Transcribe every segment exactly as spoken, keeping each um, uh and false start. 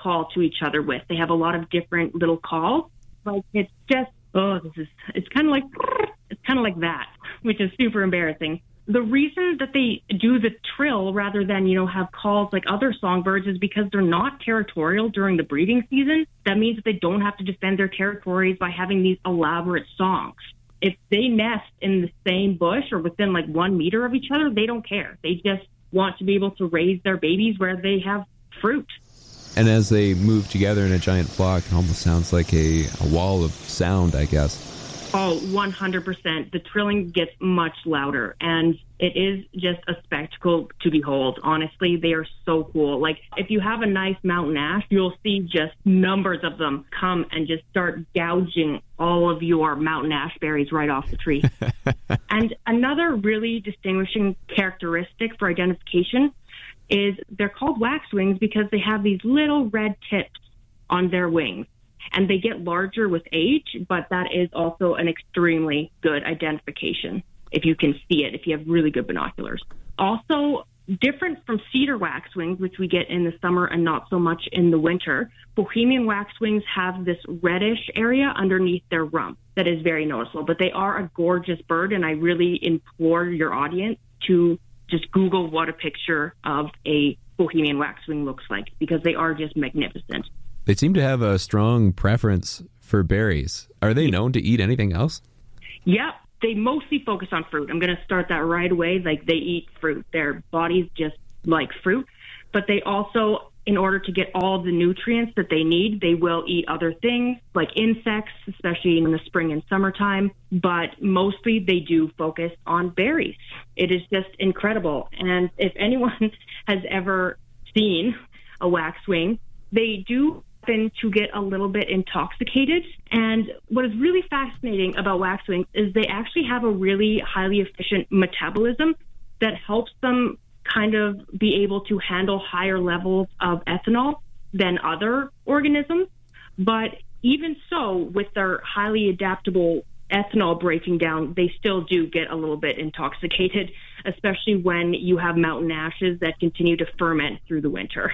call to each other with. They have a lot of different little calls. Like, it's just, oh, this is, it's kind of like, it's kind of like that, which is super embarrassing. The reason that they do the trill rather than, you know, have calls like other songbirds is because they're not territorial during the breeding season. That means that they don't have to defend their territories by having these elaborate songs. If they nest in the same bush or within like one meter of each other, they don't care. They just want to be able to raise their babies where they have fruit. And as they move together in a giant flock, it almost sounds like a, a wall of sound, I guess. Oh, one hundred percent. The trilling gets much louder, and it is just a spectacle to behold. Honestly, they are so cool. Like, if you have a nice mountain ash, you'll see just numbers of them come and just start gouging all of your mountain ash berries right off the tree. And another really distinguishing characteristic for identification is they're called waxwings because they have these little red tips on their wings. And they get larger with age, but that is also an extremely good identification if you can see it, if you have really good binoculars. Also, different from cedar waxwings, which we get in the summer and not so much in the winter, Bohemian waxwings have this reddish area underneath their rump that is very noticeable. But they are a gorgeous bird, and I really implore your audience to just Google what a picture of a Bohemian waxwing looks like, because they are just magnificent. They seem to have a strong preference for berries. Are they known to eat anything else? Yep. They mostly focus on fruit. I'm going to start that right away. Like, they eat fruit. Their bodies just like fruit. But they also, in order to get all the nutrients that they need, they will eat other things like insects, especially in the spring and summertime. But mostly they do focus on berries. It is just incredible. And if anyone has ever seen a waxwing, they do happen to get a little bit intoxicated. And what is really fascinating about waxwings is they actually have a really highly efficient metabolism that helps them kind of be able to handle higher levels of ethanol than other organisms. But even so, with their highly adaptable ethanol breaking down, they still do get a little bit intoxicated, especially when you have mountain ashes that continue to ferment through the winter.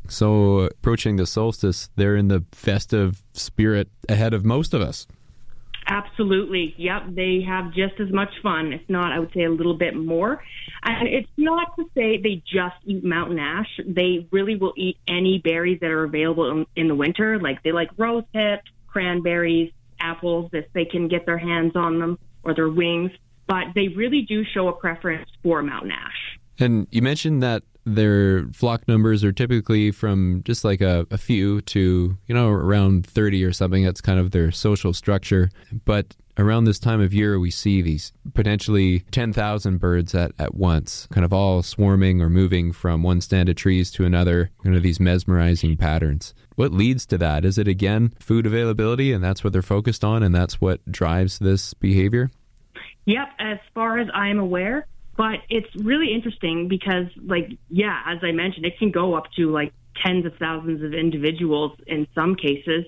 So approaching the solstice, they're in the festive spirit ahead of most of us. Absolutely. Yep. They have just as much fun, if not, I would say a little bit more. And it's not to say they just eat mountain ash. They really will eat any berries that are available in, in the winter. Like, they like rose hips, cranberries, apples, if they can get their hands on them, or their wings. But they really do show a preference for mountain ash. And you mentioned that their flock numbers are typically from just like a, a few to, you know, around thirty or something. That's kind of their social structure. But around this time of year, we see these potentially ten thousand birds at, at once, kind of all swarming or moving from one stand of trees to another, you know, these mesmerizing patterns. What leads to that? Is it, again, food availability, and that's what they're focused on, and that's what drives this behavior? Yep, as far as I'm aware. But it's really interesting because, like, yeah, as I mentioned, it can go up to like tens of thousands of individuals in some cases.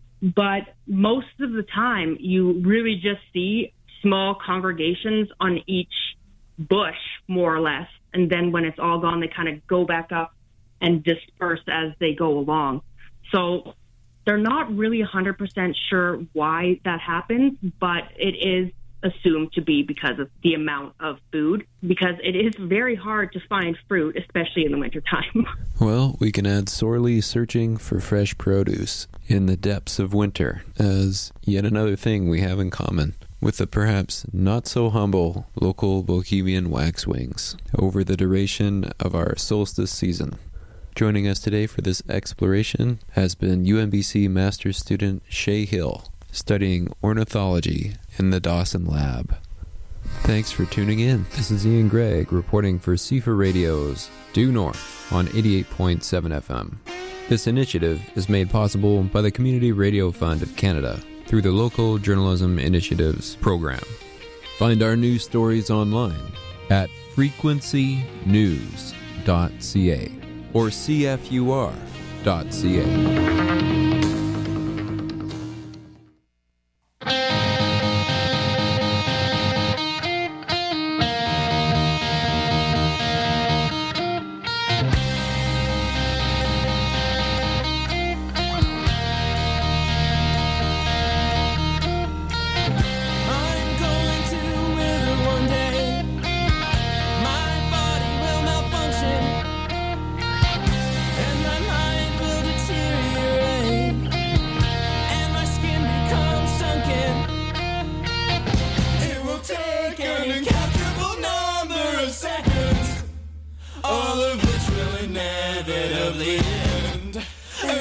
But most of the time, you really just see small congregations on each bush, more or less. And then when it's all gone, they kind of go back up and disperse as they go along. So they're not really one hundred percent sure why that happens, but it is assumed to be because of the amount of food, because it is very hard to find fruit, especially in the wintertime. Well, we can add sorely searching for fresh produce in the depths of winter as yet another thing we have in common with the perhaps not so humble local Bohemian waxwings over the duration of our solstice season. Joining us today for this exploration has been U M B C master's student Shay Hill, studying ornithology in the Dawson Lab. Thanks for tuning in. This is Ian Gregg reporting for C F A Radio's Due North on eighty-eight point seven F M. This initiative is made possible by the Community Radio Fund of Canada through the Local Journalism Initiatives program. Find our news stories online at frequency news dot c a or c f u r dot c a.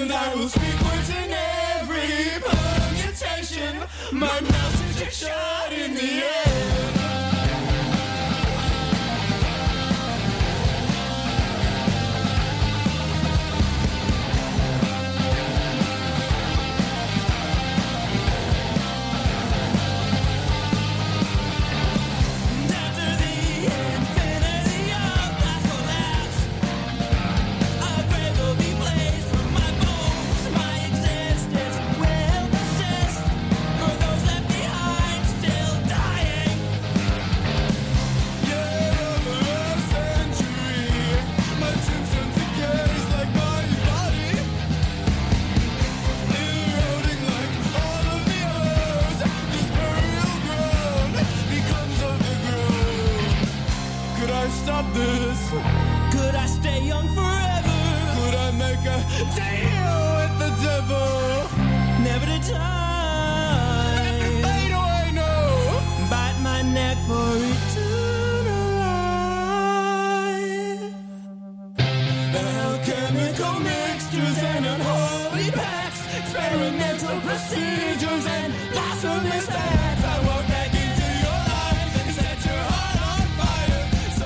and I will speak words in every permutation. My mouth is a shot in the air. Stop this? Could I stay young forever? Could I make a deal with the devil? Never to die. And if you fade away, no. Bite my neck for eternal life. Alchemical mixtures and unholy pacts, experimental procedures and blasphemous acts. I walk back into your life and set your heart on fire.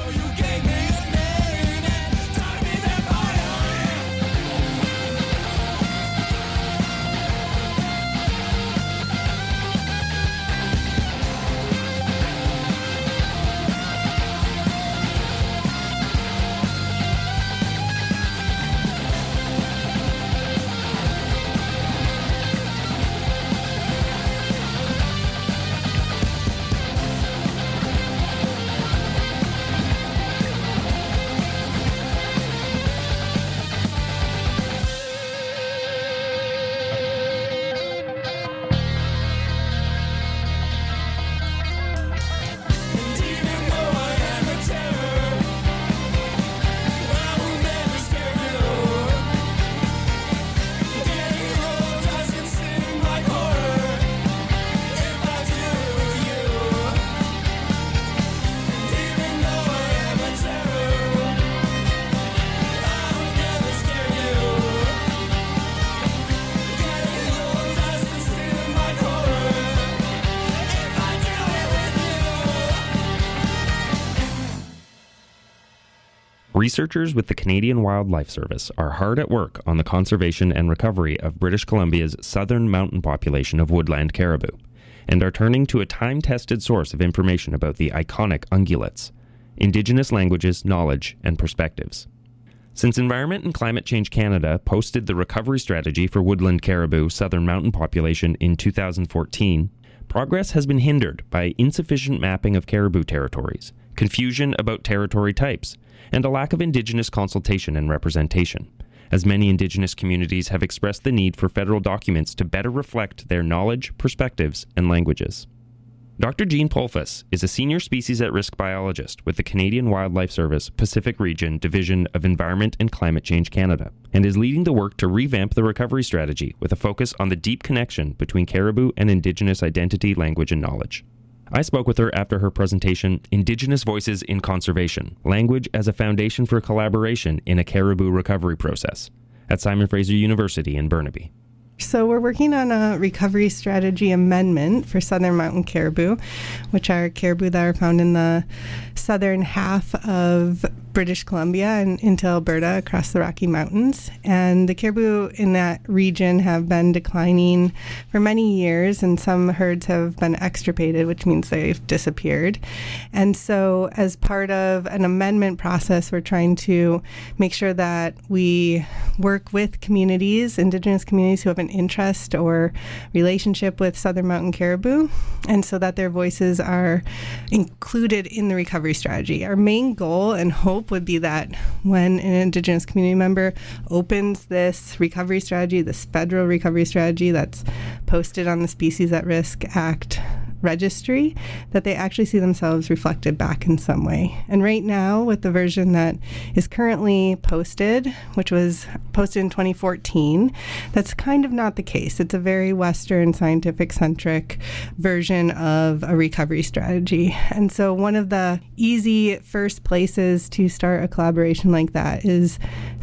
Researchers with the Canadian Wildlife Service are hard at work on the conservation and recovery of British Columbia's southern mountain population of woodland caribou, and are turning to a time-tested source of information about the iconic ungulates, Indigenous languages, knowledge, and perspectives. Since Environment and Climate Change Canada posted the recovery strategy for woodland caribou southern mountain population in two thousand fourteen, progress has been hindered by insufficient mapping of caribou territories, confusion about territory types, and a lack of Indigenous consultation and representation, as many Indigenous communities have expressed the need for federal documents to better reflect their knowledge, perspectives, and languages. Doctor Jean Polfus is a senior species at risk biologist with the Canadian Wildlife Service Pacific Region Division of Environment and Climate Change Canada, and is leading the work to revamp the recovery strategy with a focus on the deep connection between caribou and Indigenous identity, language, and knowledge. I spoke with her after her presentation, Indigenous Voices in Conservation, Language as a Foundation for Collaboration in a Caribou Recovery Process, at Simon Fraser University in Burnaby. So we're working on a recovery strategy amendment for southern mountain caribou, which are caribou that are found in the southern half of British Columbia and into Alberta across the Rocky Mountains. And the caribou in that region have been declining for many years, and some herds have been extirpated, which means they've disappeared. And so as part of an amendment process, we're trying to make sure that we work with communities, Indigenous communities who have an interest or relationship with southern mountain caribou, and so that their voices are included in the recovery strategy. Our main goal and hope would be that when an Indigenous community member opens this recovery strategy, this federal recovery strategy that's posted on the Species at Risk Act registry, that they actually see themselves reflected back in some way. And right now, with the version that is currently posted, which was posted in twenty fourteen, that's kind of not the case. It's a very Western, scientific-centric version of a recovery strategy. And so one of the easy first places to start a collaboration like that is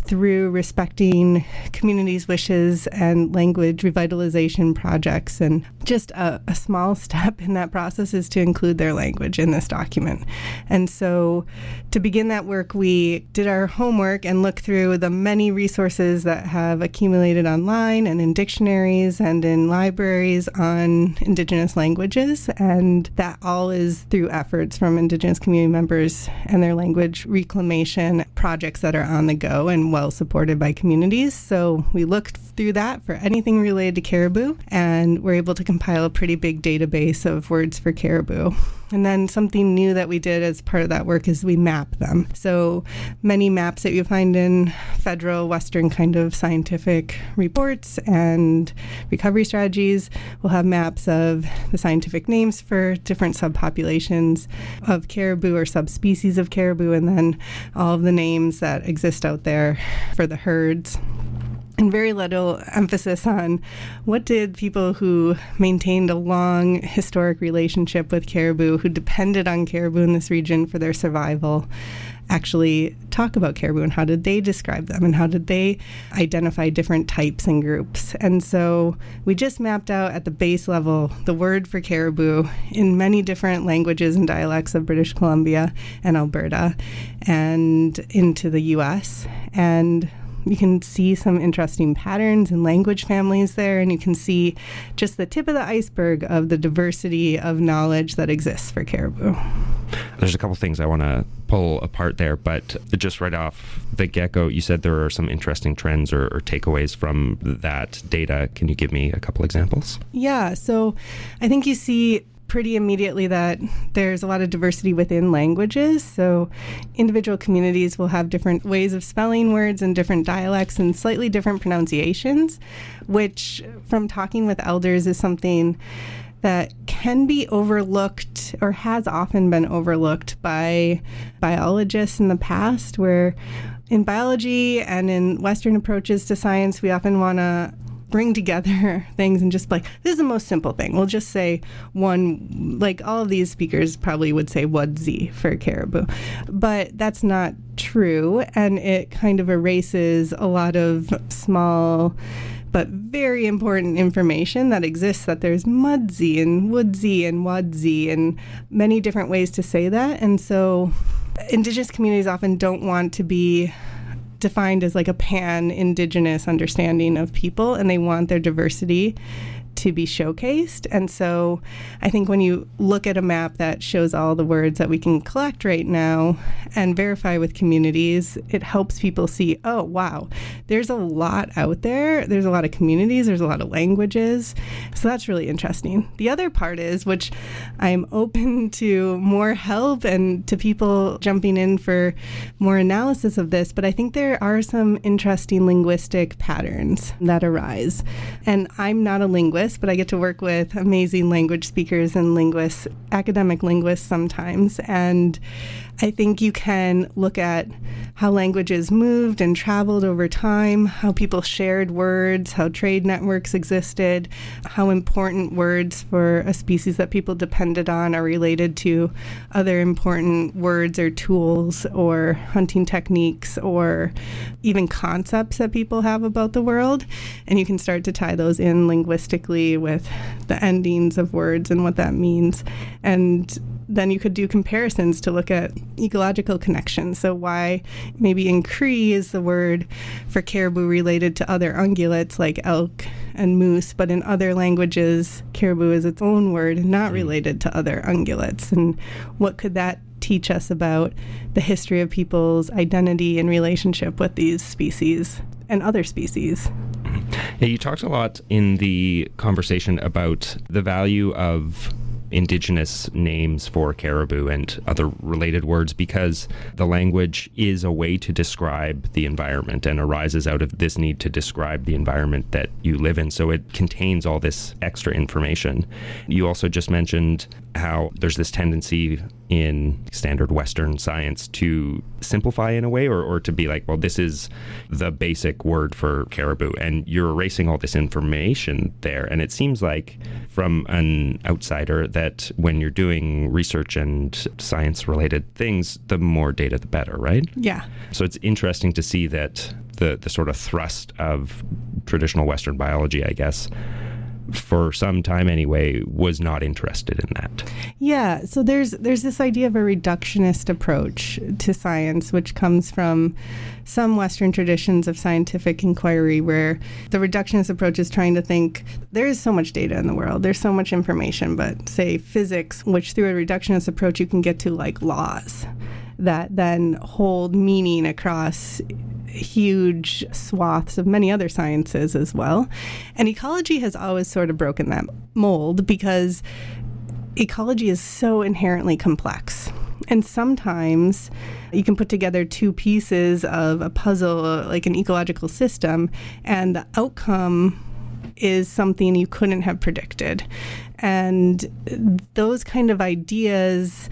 through respecting communities' wishes and language revitalization projects. And just a, a small step in that process is to include their language in this document. And so to begin that work, we did our homework and looked through the many resources that have accumulated online and in dictionaries and in libraries on Indigenous languages. And that all is through efforts from Indigenous community members and their language reclamation projects that are on the go and well supported by communities. So we looked through that for anything related to caribou, and we're able to compile a pretty big database of words for caribou. And then something new that we did as part of that work is we map them. So many maps that you find in federal Western kind of scientific reports and recovery strategies will have maps of the scientific names for different subpopulations of caribou or subspecies of caribou, and then all of the names that exist out there for the herds. And very little emphasis on what did people who maintained a long historic relationship with caribou, who depended on caribou in this region for their survival, actually talk about caribou, and how did they describe them, and how did they identify different types and groups. And so we just mapped out at the base level the word for caribou in many different languages and dialects of British Columbia and Alberta and into the U S, and you can see some interesting patterns and language families there, and you can see just the tip of the iceberg of the diversity of knowledge that exists for caribou. There's a couple things I want to pull apart there, but just right off the get-go, you said there are some interesting trends or, or takeaways from that data. Can you give me a couple examples? Yeah, so I think you see pretty immediately that there's a lot of diversity within languages. So individual communities will have different ways of spelling words and different dialects and slightly different pronunciations, which from talking with elders is something that can be overlooked or has often been overlooked by biologists in the past, where in biology and in Western approaches to science, we often want to bring together things and just like, this is the most simple thing. We'll just say one, like all of these speakers probably would say Wudzi for caribou, but that's not true. And it kind of erases a lot of small but very important information that exists, that there's Mudzi and Woodsy and Wadzi and many different ways to say that. And so Indigenous communities often don't want to be defined as like a pan-Indigenous understanding of people, and they want their diversity to be showcased. And so I think when you look at a map that shows all the words that we can collect right now and verify with communities, it helps people see, oh, wow, there's a lot out there. There's a lot of communities. There's a lot of languages. So that's really interesting. The other part is, which I'm open to more help and to people jumping in for more analysis of this, but I think there are some interesting linguistic patterns that arise. And I'm not a linguist, but I get to work with amazing language speakers and linguists, academic linguists sometimes. And I think you can look at how languages moved and traveled over time, how people shared words, how trade networks existed, how important words for a species that people depended on are related to other important words or tools or hunting techniques or even concepts that people have about the world. And you can start to tie those in linguistically with the endings of words and what that means. And then you could do comparisons to look at ecological connections. So why maybe in Cree is the word for caribou related to other ungulates like elk and moose, but in other languages, caribou is its own word and not related to other ungulates. And what could that teach us about the history of people's identity and relationship with these species and other species? Yeah, you talked a lot in the conversation about the value of Indigenous names for caribou and other related words, because the language is a way to describe the environment and arises out of this need to describe the environment that you live in. So it contains all this extra information. You also just mentioned how there's this tendency in standard Western science to simplify in a way, or, or to be like, well, this is the basic word for caribou, and you're erasing all this information there. And it seems like from an outsider that when you're doing research and science-related things, the more data, the better, right? Yeah. So it's interesting to see that the, the sort of thrust of traditional Western biology, I guess, for some time anyway, was not interested in that. Yeah, so there's there's this idea of a reductionist approach to science, which comes from some Western traditions of scientific inquiry, where the reductionist approach is trying to think, there is so much data in the world, there's so much information, but say physics, which through a reductionist approach you can get to like laws that then hold meaning across huge swaths of many other sciences as well. And ecology has always sort of broken that mold because ecology is so inherently complex. And sometimes you can put together two pieces of a puzzle, like an ecological system, and the outcome is something you couldn't have predicted. And those kind of ideas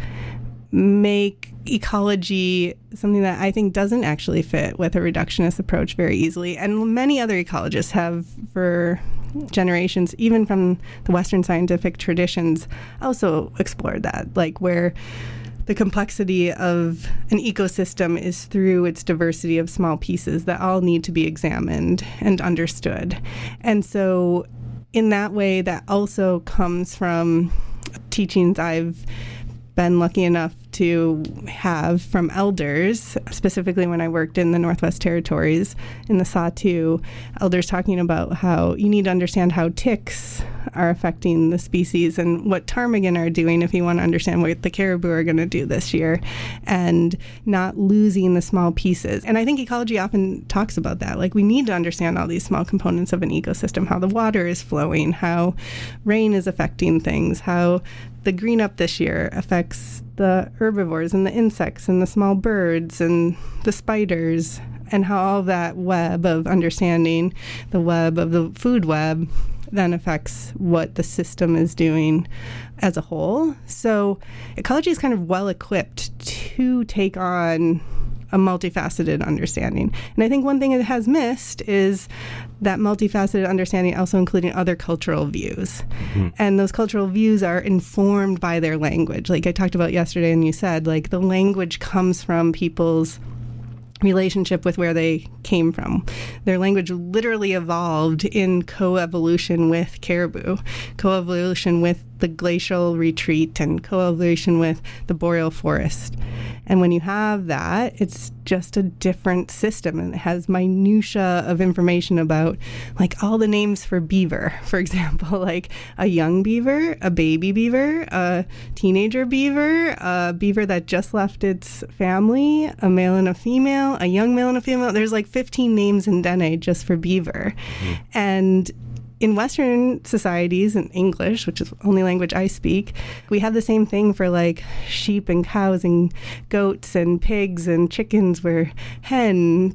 make ecology something that I think doesn't actually fit with a reductionist approach very easily. And many other ecologists have for generations, even from the Western scientific traditions, also explored that, like where the complexity of an ecosystem is through its diversity of small pieces that all need to be examined and understood. And so in that way, that also comes from teachings I've been lucky enough to have from elders, specifically when I worked in the Northwest Territories in the Sahtu, elders talking about how you need to understand how ticks are affecting the species and what ptarmigan are doing if you want to understand what the caribou are going to do this year, and not losing the small pieces. And I think ecology often talks about that. Like, we need to understand all these small components of an ecosystem, how the water is flowing, how rain is affecting things, how the green up this year affects the herbivores and the insects and the small birds and the spiders, and how all that web of understanding, the web of the food web, then affects what the system is doing as a whole. So ecology is kind of well equipped to take on a multifaceted understanding. And I think one thing it has missed is that multifaceted understanding also including other cultural views. Mm-hmm. And those cultural views are informed by their language. Like I talked about yesterday and you said, like, the language comes from people's relationship with where they came from. Their language literally evolved in coevolution with caribou, coevolution with the glacial retreat, and coevolution with the boreal forest. And when you have that, it's just a different system, and it has minutia of information about, like, all the names for beaver, for example, like a young beaver, a baby beaver, a teenager beaver, a beaver that just left its family, a male and a female, a young male and a female. There's like fifteen names in Dene just for beaver. Mm. And in Western societies, in English, which is the only language I speak, we have the same thing for like sheep and cows and goats and pigs and chickens. We're hen,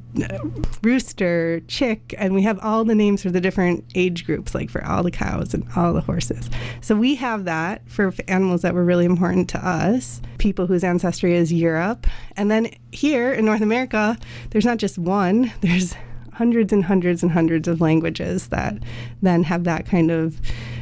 rooster, chick, and we have all the names for the different age groups, like for all the cows and all the horses. So we have that for animals that were really important to us, people whose ancestry is Europe. And then here in North America, there's not just one, there's hundreds and hundreds and hundreds of languages that then have that kind of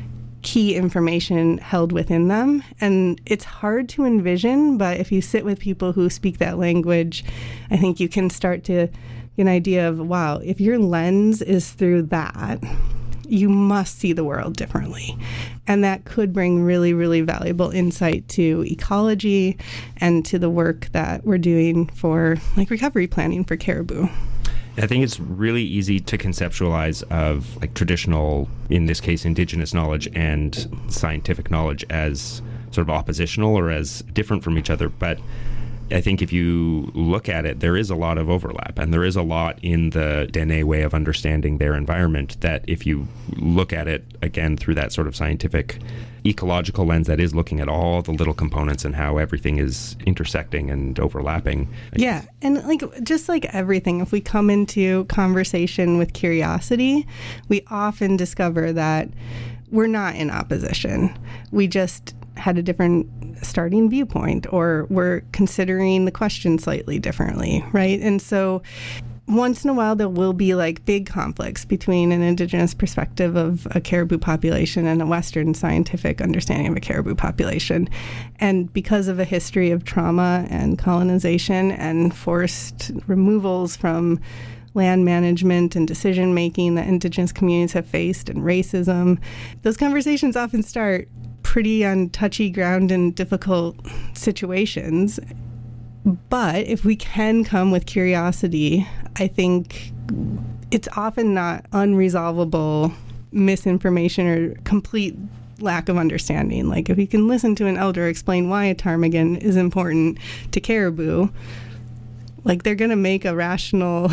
key information held within them. And it's hard to envision, but if you sit with people who speak that language, I think you can start to get an idea of, wow, if your lens is through that, you must see the world differently. And that could bring really, really valuable insight to ecology and to the work that we're doing for like recovery planning for caribou. I think it's really easy to conceptualize of like traditional, in this case, indigenous knowledge and scientific knowledge as sort of oppositional or as different from each other. But I think if you look at it, there is a lot of overlap, and there is a lot in the Dene way of understanding their environment that if you look at it, again, through that sort of scientific ecological lens that is looking at all the little components and how everything is intersecting and overlapping. Yeah, and like just like everything, if we come into conversation with curiosity, we often discover that we're not in opposition. We just had a different starting viewpoint, or were considering the question slightly differently, right? And so once in a while, there will be like big conflicts between an Indigenous perspective of a caribou population and a Western scientific understanding of a caribou population. And because of a history of trauma and colonization and forced removals from land management and decision making that Indigenous communities have faced, and racism, those conversations often start pretty on touchy ground and difficult situations. But if we can come with curiosity, I think it's often not unresolvable misinformation or complete lack of understanding. Like if you can listen to an elder explain why a ptarmigan is important to caribou, like they're going to make a rational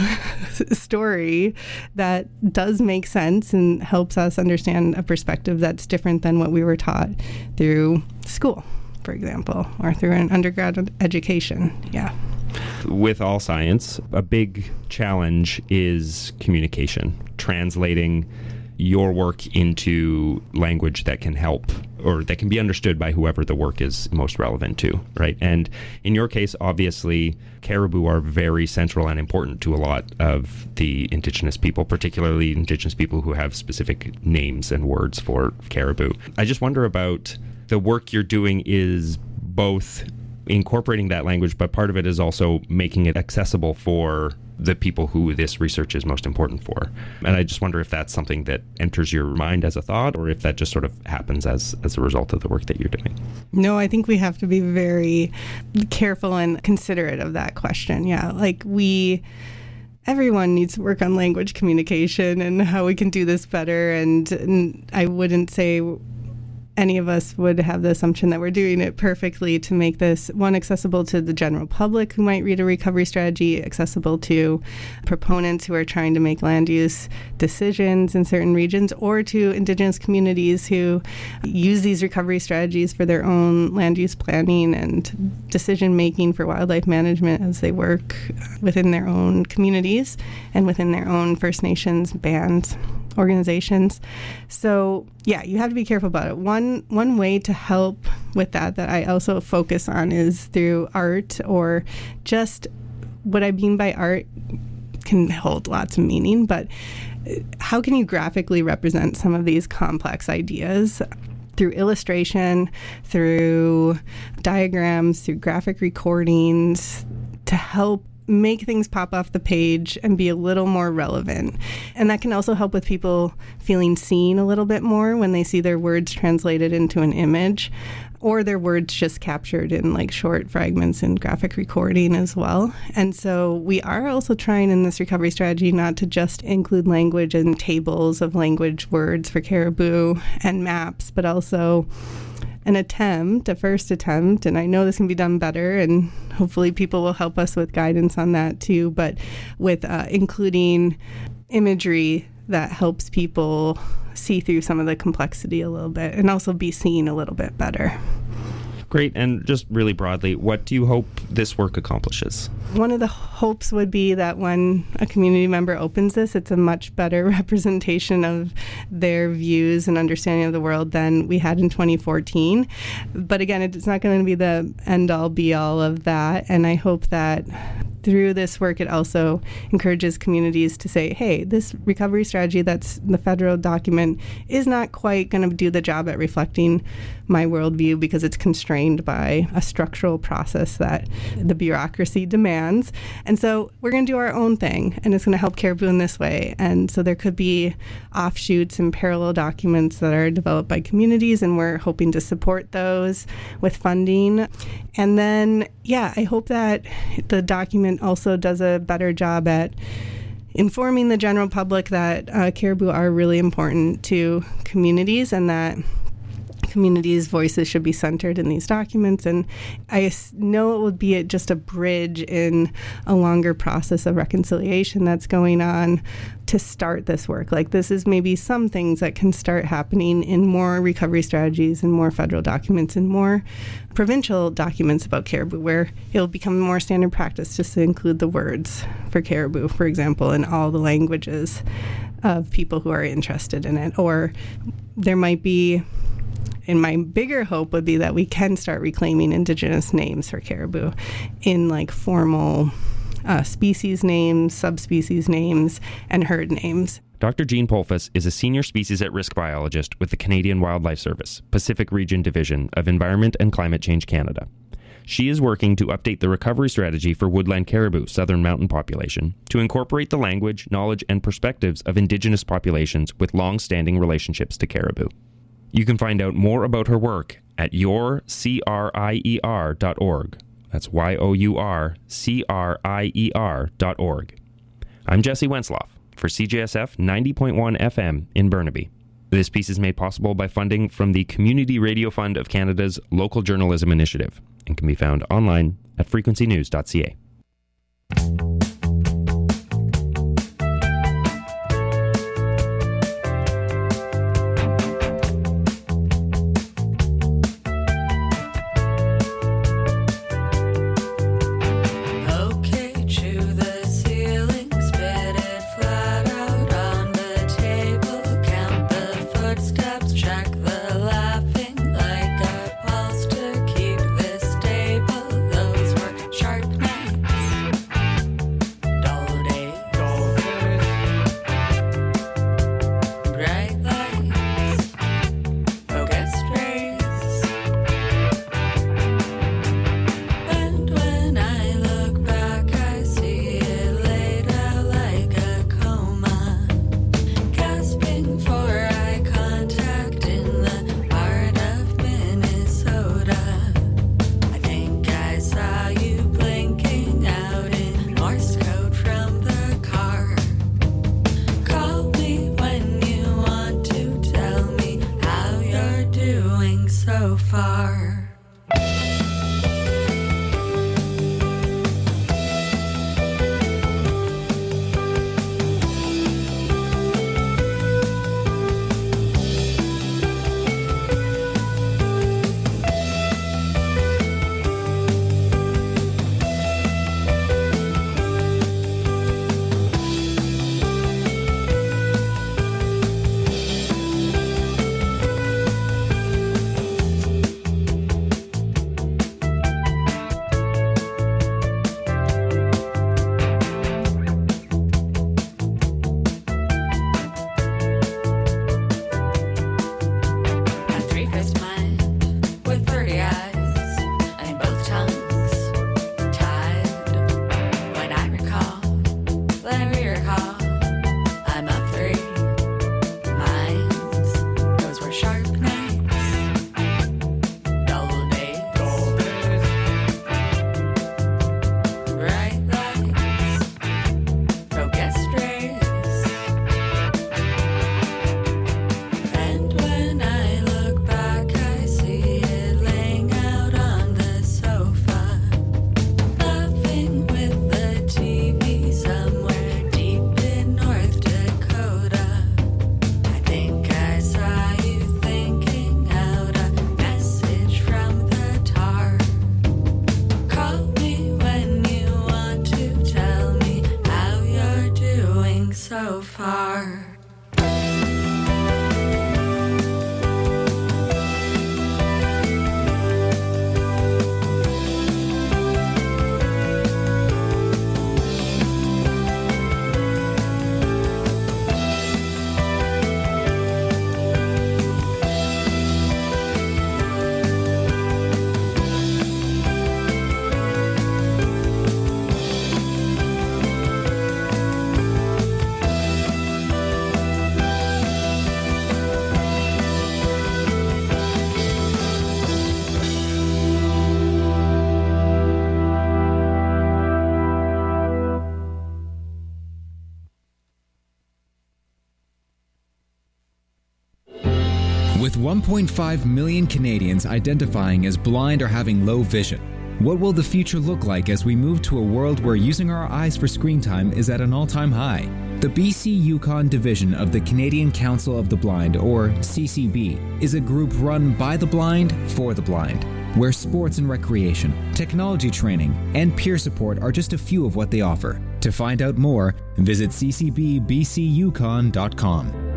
story that does make sense and helps us understand a perspective that's different than what we were taught through school, for example, or through an undergrad education. Yeah. With all science, a big challenge is communication, translating your work into language that can help or that can be understood by whoever the work is most relevant to, right? And in your case, obviously, caribou are very central and important to a lot of the Indigenous people, particularly Indigenous people who have specific names and words for caribou. I just wonder about the work you're doing is both incorporating that language, but part of it is also making it accessible for the people who this research is most important for. And I just wonder if that's something that enters your mind as a thought, or if that just sort of happens as, as a result of the work that you're doing. No, I think we have to be very careful and considerate of that question. Yeah, like we... everyone needs to work on language communication and how we can do this better. And, and I wouldn't say any of us would have the assumption that we're doing it perfectly to make this, one, accessible to the general public who might read a recovery strategy, accessible to proponents who are trying to make land use decisions in certain regions, or to Indigenous communities who use these recovery strategies for their own land use planning and decision making for wildlife management as they work within their own communities and within their own First Nations bands, organizations. So yeah, you have to be careful about it. One one way to help with that that I also focus on is through art, or just what I mean by art can hold lots of meaning, but how can you graphically represent some of these complex ideas through illustration, through diagrams, through graphic recordings, to help make things pop off the page and be a little more relevant. And that can also help with people feeling seen a little bit more when they see their words translated into an image, or their words just captured in like short fragments in graphic recording as well. And so we are also trying in this recovery strategy not to just include language and tables of language words for caribou and maps, but also an attempt, a first attempt, and I know this can be done better, and hopefully people will help us with guidance on that too, but with uh, including imagery that helps people see through some of the complexity a little bit and also be seen a little bit better. Great. And just really broadly, what do you hope this work accomplishes? One of the hopes would be that when a community member opens this, it's a much better representation of their views and understanding of the world than we had in twenty fourteen. But again, it's not going to be the end-all, be-all of that. And I hope that through this work, it also encourages communities to say, hey, this recovery strategy that's the federal document is not quite going to do the job at reflecting my worldview because it's constrained by a structural process that the bureaucracy demands. And so we're going to do our own thing, and it's going to help caribou in this way. And so there could be offshoots and parallel documents that are developed by communities, and we're hoping to support those with funding. And then, yeah, I hope that the document also does a better job at informing the general public that uh, caribou are really important to communities, and that communities' voices should be centered in these documents. And I know it would be just a bridge in a longer process of reconciliation that's going on to start this work. Like, this is maybe some things that can start happening in more recovery strategies and more federal documents and more provincial documents about caribou, where it'll become more standard practice just to include the words for caribou, for example, in all the languages of people who are interested in it. Or there might be And my bigger hope would be that we can start reclaiming Indigenous names for caribou in like formal uh, species names, subspecies names, and herd names. Doctor Jean Polfus is a senior species at risk biologist with the Canadian Wildlife Service, Pacific Region Division of Environment and Climate Change Canada. She is working to update the recovery strategy for woodland caribou southern mountain population to incorporate the language, knowledge, and perspectives of Indigenous populations with long-standing relationships to caribou. You can find out more about her work at your crier dot org. That's Y O U R C R I E R dot org. I'm Jesse Wensloff for C J S F ninety point one F M in Burnaby. This piece is made possible by funding from the Community Radio Fund of Canada's Local Journalism Initiative and can be found online at frequency news dot c a. With one point five million Canadians identifying as blind or having low vision, what will the future look like as we move to a world where using our eyes for screen time is at an all-time high? The B C Yukon division of the Canadian Council of the Blind, or C C B, is a group run by the blind for the blind, where sports and recreation, technology training, and peer support are just a few of what they offer. To find out more, visit c c b b c yukon dot com.